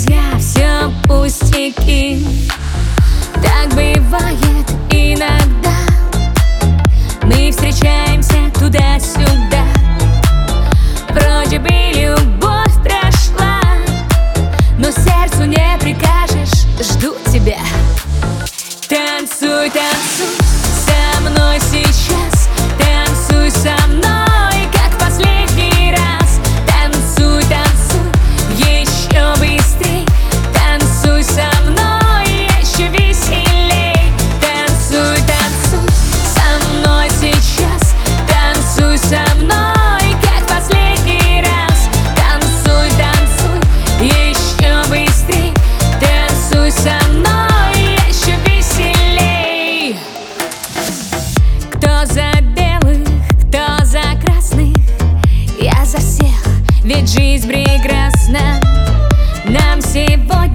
друзья, все пустяки. Так бывает иногда. Мы встречаемся туда-сюда. Вроде бы любовь прошла, но сердцу не прикажешь, жду тебя. Танцуй, танцуй со мной сейчас, танцуй со мной, как в последний раз. Танцуй, танцуй еще быстрей, танцуй со мной еще веселей. Танцуй, танцуй со мной сейчас, танцуй со мной, как в последний раз. Танцуй, танцуй еще быстрей, танцуй со мной еще веселей. Кто за белых, кто за красных, я за всех, ведь жизнь прекрасна. Нам сегодня